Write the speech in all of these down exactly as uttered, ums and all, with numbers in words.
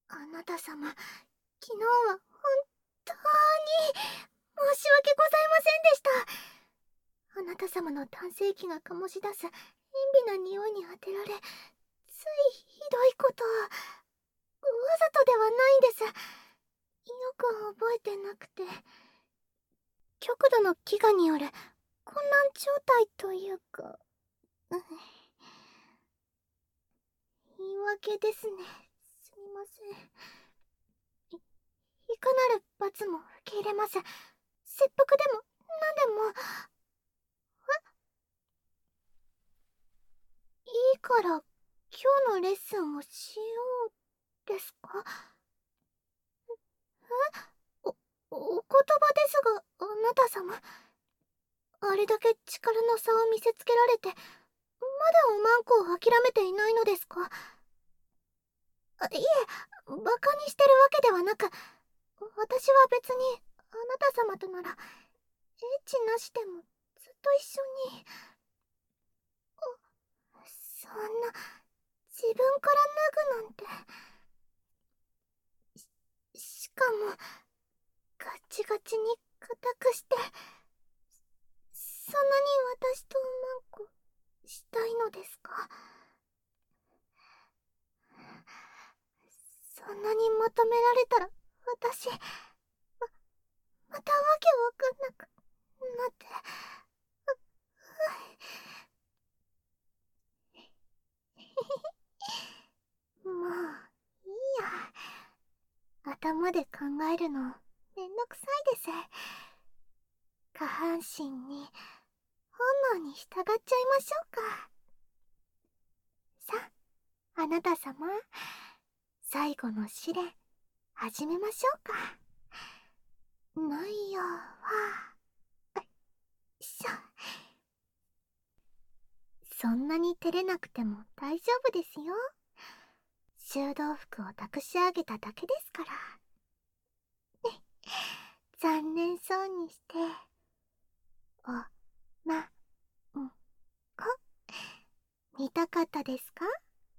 あなた様、昨日は本当に申し訳ございませんでした。あなた様の男性器が醸し出す陰微な匂いに当てられ、ついひどいことを。わざとではないんです。よく覚えてなくて、極度の飢餓による混乱状態というか、うん、言い訳ですね。すみません。い、いかなる罰も受け入れます。切腹でも何でも。え、いいから今日のレッスンをしようですか？え、お、お言葉ですが、あなた様、あれだけ力の差を見せつけられて、まだおまんこを諦めていないのですか？あ、いえ、バカにしてるわけではなく、私は別にあなた様とならエッチなしでもずっと一緒に。そんな、自分から脱ぐなんて。し、しかもガチガチに固くして、そんなに私とおまんこしたいのですか？そんなに求められたら私、ま、またわけわかんなくなって。もういいや。頭で考えるのめんどくさいです。下半身に本能に従っちゃいましょうか。さあ、あなた様、最後の試練始めましょうか。内容は、よいしょ。そんなに照れなくても大丈夫ですよ。修道服を託し上げただけですから。残念そうにして、お、ま、ん、こ、見たかったですか？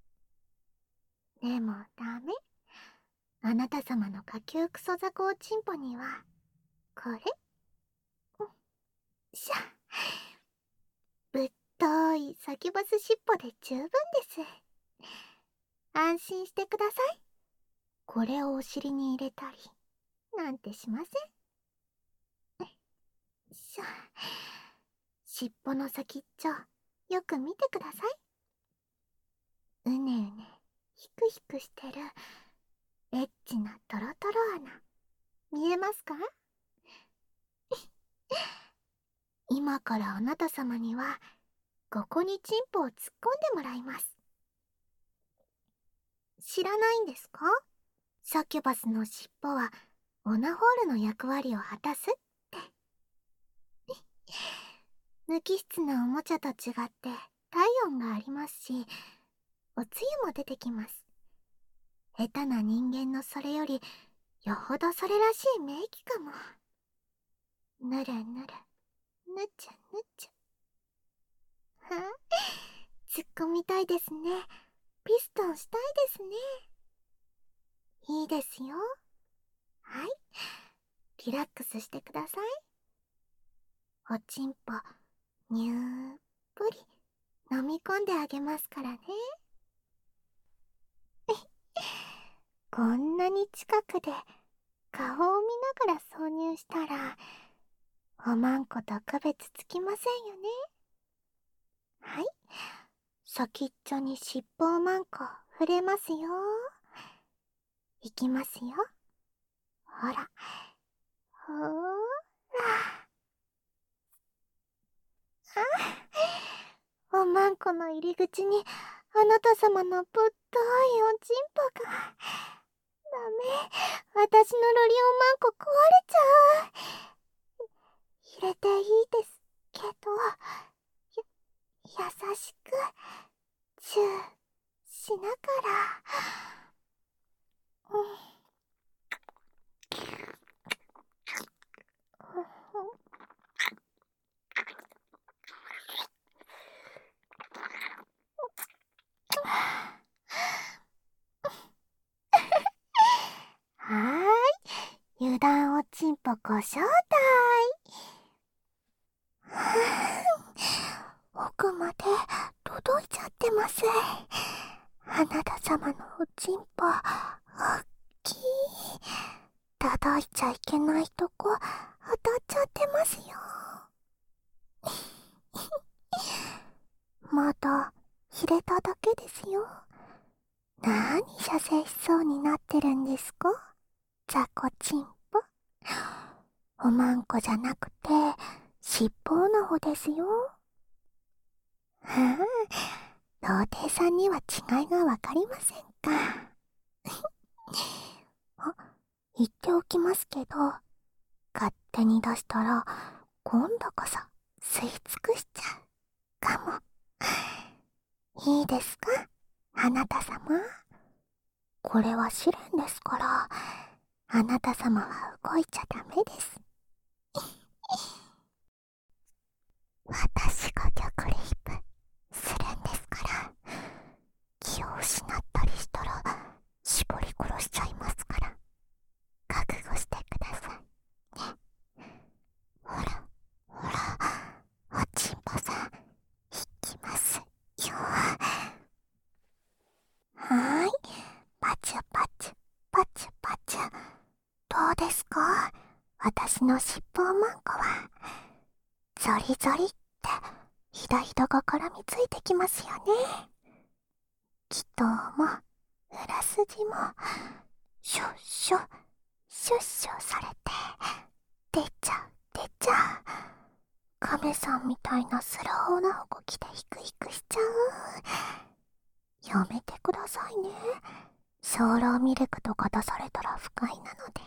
でもダメ。あなた様の下級クソ雑魚チンポには、これ。うん、しゃ。ぶっといサキュバス尻尾で十分です。安心してください。これをお尻に入れたり、なんてしません。しゃ。尻尾の先っちょ、よく見てください。うねうね、ひくひくしてる、エッチなトロトロ穴、見えますか？今からあなた様には、ここにチンポを突っ込んでもらいます。知らないんですか？サキュバスの尻尾はオナホールの役割を果たすって。無機質なおもちゃと違って体温がありますし、おつゆも出てきます。下手な人間のそれよりよほどそれらしい名器かも。ぬるぬる、ぬちゅぬちゅ。は突っ込みたいですね。ピストンしたいですね。いいですよ。はい、リラックスしてください。おちんぽにゅーっぷり飲み込んであげますからね。こんなに近くで顔を見ながら挿入したら、おまんこと区別つきませんよね。はい、先っちょに尻尾おまんこ触れますよ。いきますよ。ほら、ほーら。あ、おまんこの入り口にあなた様のぶっといおちんぽが。ダメ、私のロリオンマンコ壊れちゃう。入れていいですけど、や、優しくチューしながら。うん、 油断おちんぽご招待。奥まで届いちゃってます。あなた様のおちんぽ、おっきい。届いちゃいけないとこ、当たっちゃってますよ。まだ、入れただけですよ。なーに射精しそうになってるんですか？ザコチンポ。おまんこじゃなくて、尻尾の方ですよ。はあ、童貞さんには違いがわかりませんか。あ、言っておきますけど、勝手に出したら、今度こそ吸い尽くしちゃうかも。いいですか、あなた様。これは試練ですから、あなた様は動いちゃダメです。私が逆レイプするんですから、気を失ったりしたら絞り殺しちゃいますから、覚悟してくださいね。ほらほら、おちんぽさんいきますよ。はーい、パチュパチュパチュパチュ。どうですか、私の尻尾マンコは。ゾリゾリってひだひだが絡みついてきますよね。気筒も裏筋もシュッシュシュッシュされて出ちゃう出ちゃう。亀さんみたいなスラホーな動きでヒクヒクしちゃう。やめてくださいね。精霊ミルクとか出されたら不快なので。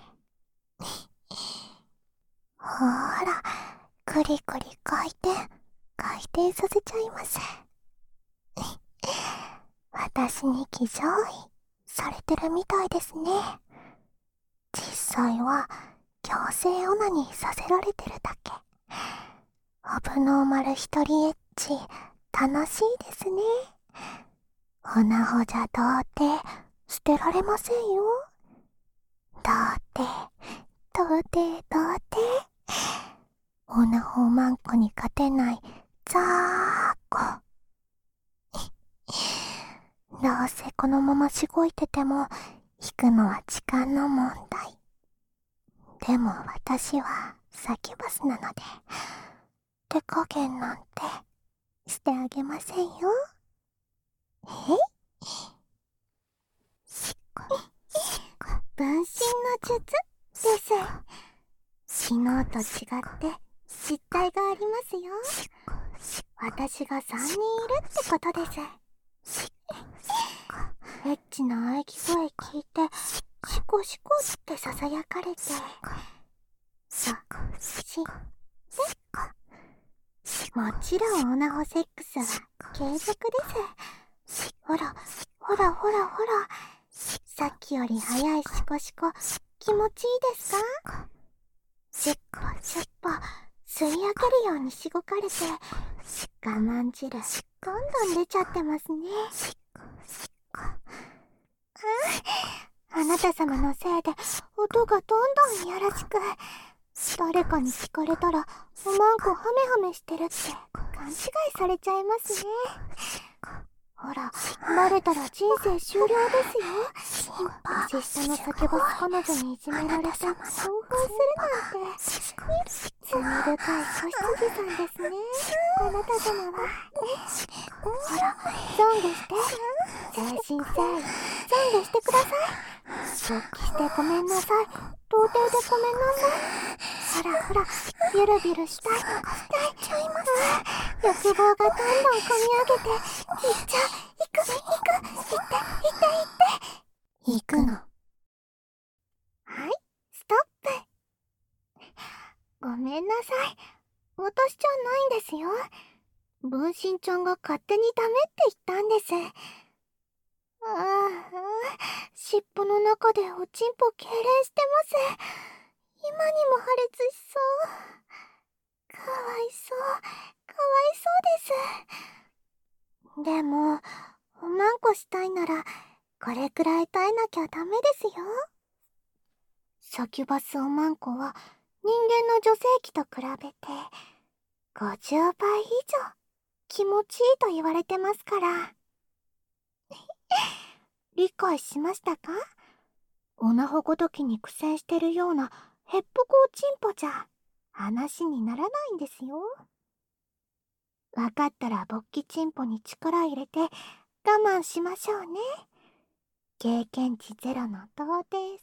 ほーら、くりくり回転回転させちゃいます。私に騎乗位されてるみたいですね。実際は強制オナニーさせられてるだけ。アブノーマル一人エッチ楽しいですね。オナホじゃ童貞捨てられませんよ。童貞童貞童貞。オナホマンコに勝てないザーコ。どうせこのまましごいてても引くのは時間の問題。でも私はサキュバスなので手加減なんてしてあげませんよ。えい、しっこしっこ。分身の術です。昨日と違って実体がありますよ。私がさんにんいるってことです。エッチな喘ぎ声聞いてシコシコってささやかれて、さしでもちろんオナホセックスは継続です。ほらほらほらほら、さっきより早いシコシコ気持ちいいですか。しっぽしっぽ吸い上げるようにしごかれて我慢汁どんどん出ちゃってますね。あ、あなた様のせいで音がどんどんいやらしく、誰かに聞かれたらおまんこハメハメしてるって勘違いされちゃいますね。ほら、バレたら人生終了ですよ。年下の酒バス彼女にいじめられて興奮するなんて罪深い子羊さんですね、あなた様は。ほら、懺悔して、誠心誠意懺悔してください。勃起してごめんなさい、童貞でごめんなさい。ほらほら、ゆるびるしたいしたいちゃいます。欲望がどんどん込み上げていっちゃう。行く行く行って行って行って行くの。はい、ストップ。ごめんなさい、私じゃないんですよ。分身ちゃんが勝手にダメって言ったんです。ああ、尻尾の中でおちんぽ痙攣してます。今にも破裂しそう。かわいそうかわいそうです。でもおまんこしたいならこれくらい耐えなきゃダメですよ。 サキュバスおまんこは人間の女性器と比べてごじゅうばい以上気持ちいいと言われてますから。理解しましたか？オナホごときに苦戦してるようなヘッポコおちんぽじゃ話にならないんですよ。わかったら勃起チンポに力入れて我慢しましょうね。経験値ゼロの童貞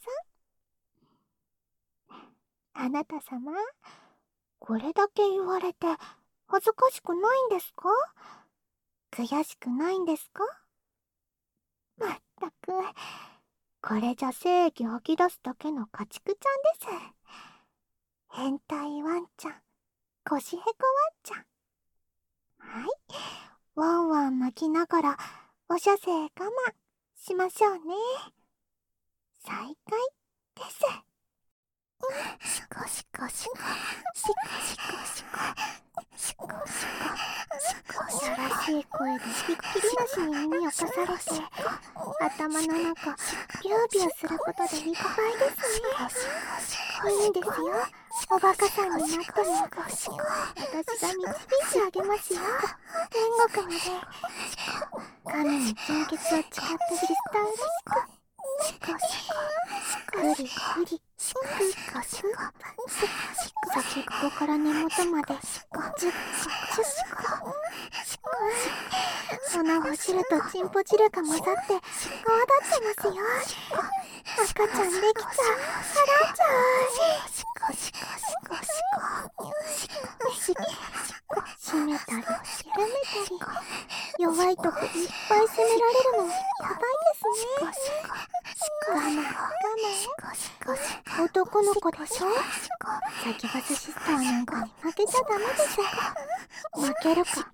さん。あなた様、これだけ言われて恥ずかしくないんですか？悔しくないんですか？まったく、これじゃ精液吐き出すだけの家畜ちゃんです。変態ワンちゃん、腰へこワンちゃん。はい、ワンワン巻きながらお射精我慢しましょうね。再開です。シコシコシコシコシコシコシコシコシコ。やらしい声でひっきりなしに耳をかされて、頭の中ビュービューすることでいっぱいですね。いいんですよ、おバカさんになっても私が導いてあげますよ。天国まで。神に純潔を誓ってフリスタイルシコシコシコ、グリグリシコシコシコ、先っぽから根元までジュッコジュッコシコシコ。オナホ汁とチンポ汁が混ざって泡立ってますよ。赤ちゃんできちゃう、払っちゃう。シコシコシコシコシコシコシコ。締めたり緩めたり、弱いとこいっぱい攻められるのやばいですね。我慢我慢。男の子でしょ。サキュバスシスターなんかに負けちゃダメです。負けるか負けるか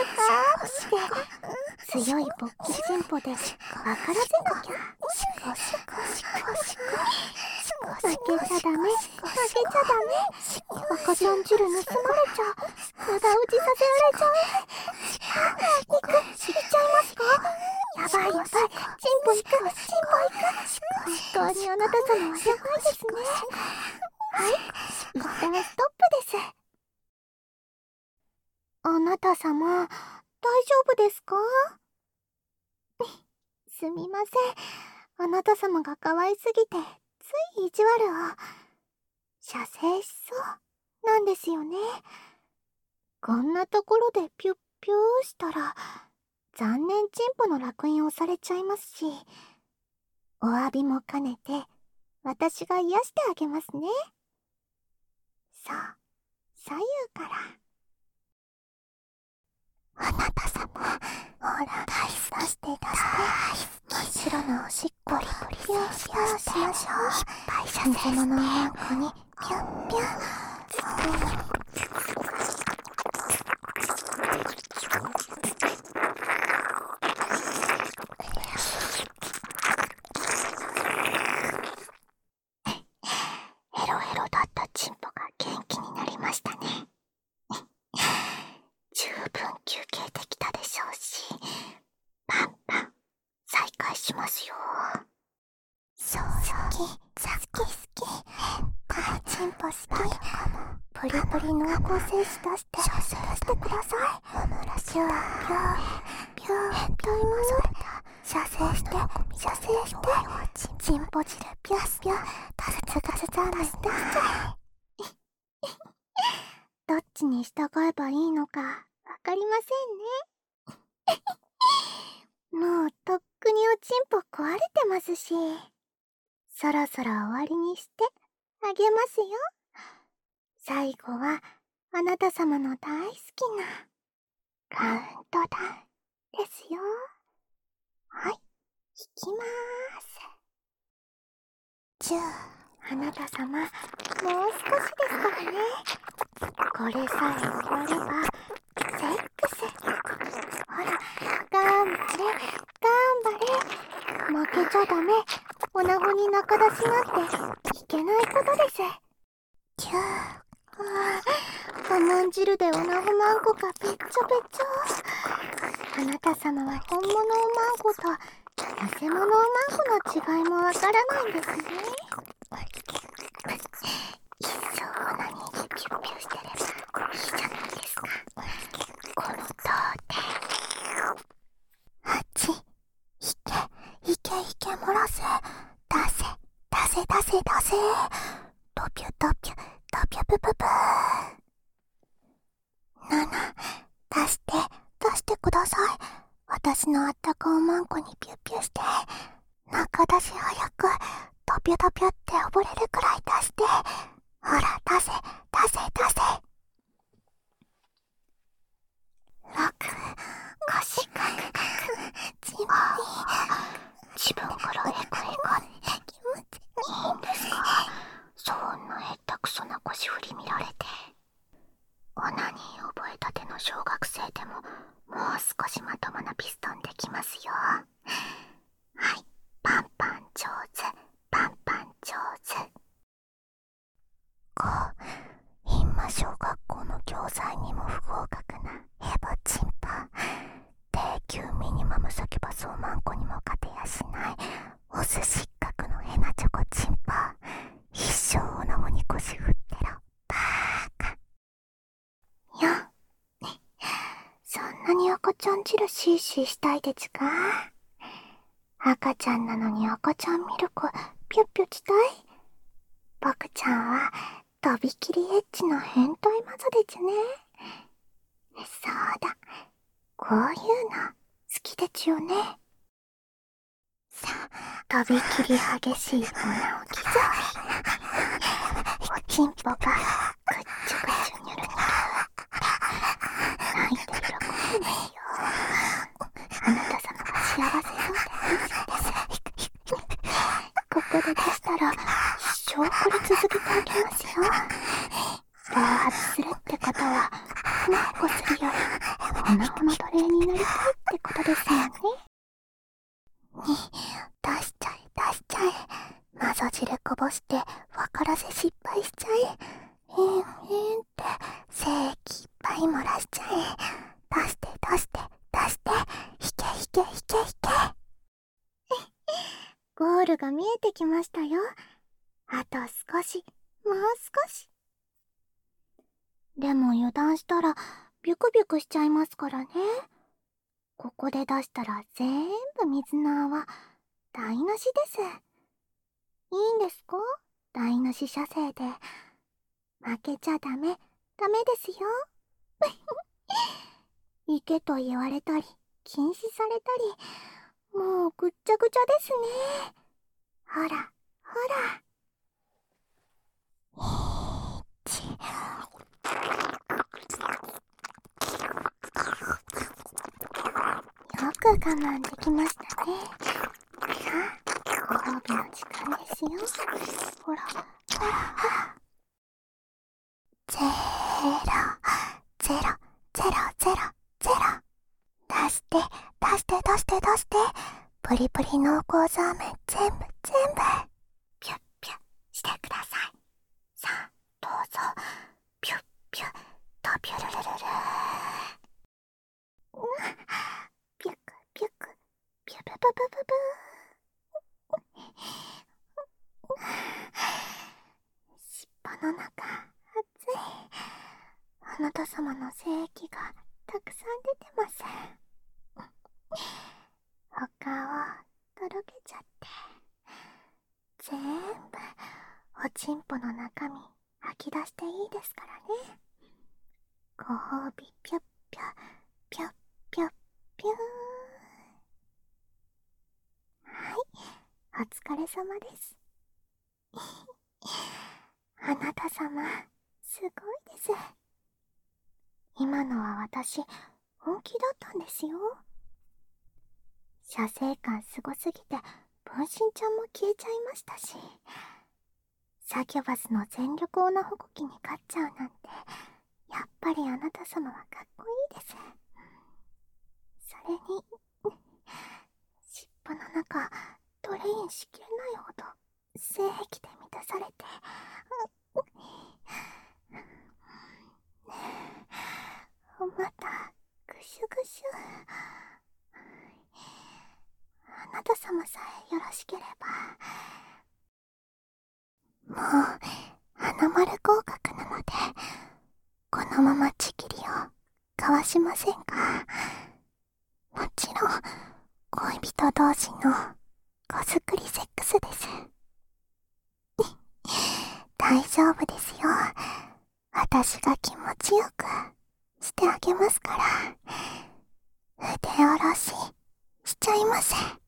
って強い勃起チンポで分からせなきゃ。負けちゃダメ負けちゃダメ。赤ちゃん汁盗まれちゃう、無駄打ちさせられちゃう。行く、行っちゃいますか？やばいやばい、チンポ行く、チンポ行く。本当にあなた様はやばいですね。はい、一旦ストップです。あなた様、大丈夫ですか？すみません、あなた様が可愛すぎてつい意地悪を。射精しそうなんですよね。こんなところでピュッピューしたら残念チンポの烙印をされちゃいますし、お詫びも兼ねて私が癒してあげますね。さあ、左右から。あなた様、ほら、出して出して真っ白なおしっこリポリピューピューしましょう。いっぱい射精して偽物のワンコにピュッピュッ。ヘロヘロだったチンポが元気になりましたね。十分休憩できたでしょうし、パンパン再開しますよ。そう好き好き好き、このチンポ好き。プリプリ濃厚精子出して出してください。ピューピューピューピュー、射精して射精して、チンポ汁ピューピュー、ガツガツザーメン出しちゃえ。どっちに従えばいいのかわかりませんね。もうとっくにおちんぽ壊れてますし、そろそろ終わりにしてあげますよ。最後はあなた様の大好きなカウントダウンですよ。はい、引きまーす。じゅう。あなた様、もう少しですからね。これさえ終わればセックス。ほら、頑張れ頑張れ。負けちゃダメ。おなごに仲出しなんていけないことです。キュー。ああ、甘ん汁でおなごまんこがべっちょべちょ。あなた様は本物おまんこと偽物おまんこの違いもわからないんですね。 漏らせ。出せ、出せ、出せ、出せ。ドピュドピュ、ドピュプププー。なな、出して、出してください。私のあったかおまんこにピュッピュして。中出し早く、ドピュドピュって溺れるくらい出して。ほら、出せ、出せ、出せ。ろく、ごしかく、ちんぽい。自分からエコエコって気持ちいいんですか？そんなへったくそな腰振り見られて。オナニー覚えたての小学生でももう少しまともなピストンできますよ。はい、パンパン上手、パンパン上手。こう、今小学校の教材にも不合格なヘボチンパ。低級ミニマムサキュバソーマンコにも勝てやしないオス失格のヘナチョコチンパ。一生おなごに腰振ってろ、バーカ。よっ、そんなに赤ちゃん汁シーシーしたいでちか？赤ちゃんなのに赤ちゃんミルクピュッピュしたい？僕ちゃんはとびきりエッチな変態マゾでちゅね。そうだ、こういうの好きでちゅよね。さあ、とびきり激しい粉を刻み、おちんぽがぐっちゅぐちゅにゅるにゅる泣いて喜ぶんですよ。あなた様が幸せそうで安心です。ここで出したら一生これ続けてあげますよ。暴発するってことは粉をこするより粉々の奴隷になりたいってことですよね。に、出しちゃえ出しちゃえ。マゾ汁こぼして分からせ失敗しちゃえ。えんえんって精液いっぱい漏らしちゃえ。出して出して出して、引け引け引け引け。ゴールが見えてきましたよ。あと少し、もう少し。でも油断したらビュクビュクしちゃいますからね。ここで出したら全部水の泡台無しです。いいんですか？台無し射精で。負けちゃダメ、ダメですよ。行けと言われたり禁止されたり、もうぐっちゃぐちゃですね。ほらほら。よく我慢できましたね。さあ、ご褒美の時間ですよ。ほらほらほら。ゼロゼロゼロゼロゼロ。出して出して出して出して。プリプリ濃厚ザーメン全部全部ピュッピュッしてください。さあどうぞ。ピュッピュッとピュルルルルー。ピュクピュクピュプププププー。尻尾の中熱い。あなた様の精液がたくさん出てます。他をとろけちゃって、全部おちんぽの中身吐き出していいですからね。ご褒美ピュッピュッピュッピュッピュー。はい、お疲れ様です。あなた様すごいです。今のは私本気だったんですよ。射精感すごすぎて分身ちゃんも消えちゃいましたし、サキュバスの全力オナホコキに勝っちゃうなんて、やっぱりあなた様はかっこいいです。それに尻尾の中トレインしきれないほど精液で満たされて、またぐしゅぐしゅ。あなた様さえよろしければ。もう花丸合格なので、このままちぎりを交わしませんか？もちろん恋人同士の子作りセックスです。大丈夫ですよ。私が気持ちよくしてあげますから。腕下ろししちゃいません。